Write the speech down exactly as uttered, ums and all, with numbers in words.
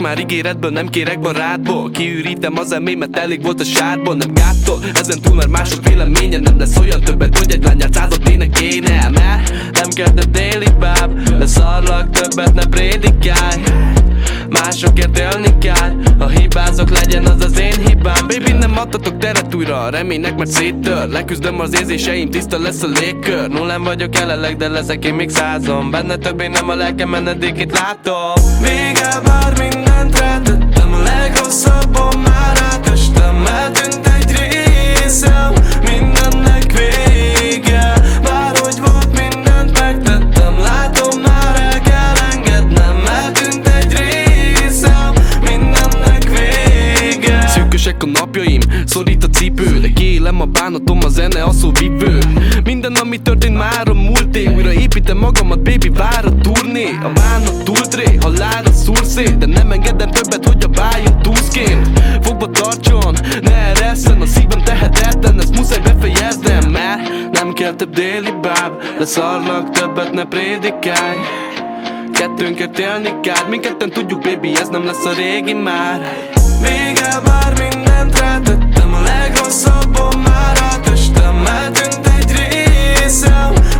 már ígéretből, nem kérek barátból. Kiürítem az emémet, elég volt a sárból. Nem gátol, ezen túl már mások véleménye. Nem lesz olyan többet, hogy egy lányát százat ének éne. Mert nem kell te déli báb, leszarlak többet, ne prédikálj. Másokért élni kell, ha hibázok, legyen az az én hibám. Baby, nem adtatok teret újra a reménynek, mert széttör. Leküzdöm az érzéseim, tiszta lesz a légkör. Nullán vagyok jelenleg, de leszek én még százon. Benne többé nem a lelkem menedékét látom. Vége, bár mindent rátettem, a legrosszabban már átestem. Eltűnt egy részem, mindennek vége. Bárhogy volt, mindent megtettem, látom, már el kell engednem. Eltűnt egy részem, mindennek vége. Szűkösek a napjaim, szorít a cipő, de kiélem a bánatom, a zene a szóvivő. Minden, ami történt, már a múlté. Újra építem magamat, baby, vár a turné. A bánat túltré, halálra szúr szét, de nem engedem többet, hogy a bájon túszként fogva tartson, ne eresszen, a szívem tehetetlen, ezt muszáj befejeznem. Mert nem kell több déli báb, leszarlak többet, ne prédikálj. Kettőnkért élni kell, mindketten tudjuk, baby, ez nem lesz a régi már. Vége, bár mindent rátettem, a legrosszabban már átestem. Eltűnt egy részem,